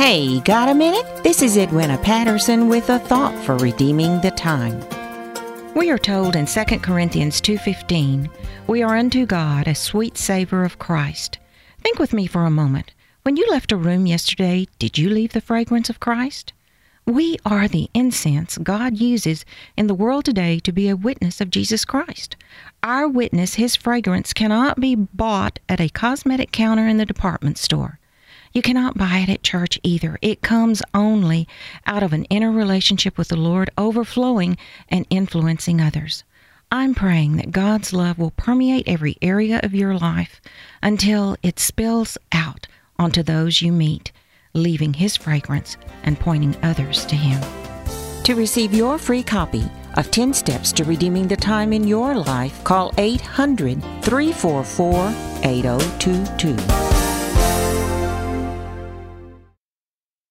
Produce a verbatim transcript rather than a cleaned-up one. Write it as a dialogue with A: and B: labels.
A: Hey, got a minute? This is Edwina Patterson with a thought for redeeming the time. We are told in Second Corinthians two fifteen, we are unto God a sweet savor of Christ. Think with me for a moment. When you left a room yesterday, did you leave the fragrance of Christ? We are the incense God uses in the world today to be a witness of Jesus Christ. Our witness, His fragrance, cannot be bought at a cosmetic counter in the department store. You cannot buy it at church either. It comes only out of an inner relationship with the Lord, overflowing and influencing others. I'm praying that God's love will permeate every area of your life until it spills out onto those you meet, leaving His fragrance and pointing others to Him. To receive your free copy of ten Steps to Redeeming the Time in Your Life, call eight hundred, three four four, eight oh two two.